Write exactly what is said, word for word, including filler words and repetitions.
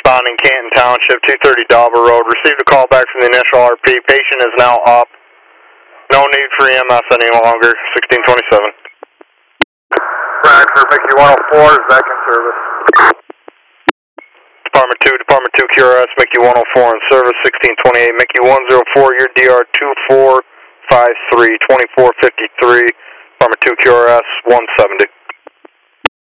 responding Canton Township, two thirty Dauber Road. Received a call back from the initial R P. Patient is now up. No need for E M S any longer, sixteen twenty-seven. Bradford, Mickey one oh four is back in service. Department two, Department two Q R S, Mickey one oh four in service, sixteen twenty-eight. Mickey one oh four, your D R two four five three, twenty-four fifty-three. Department two Q R S, one seventy.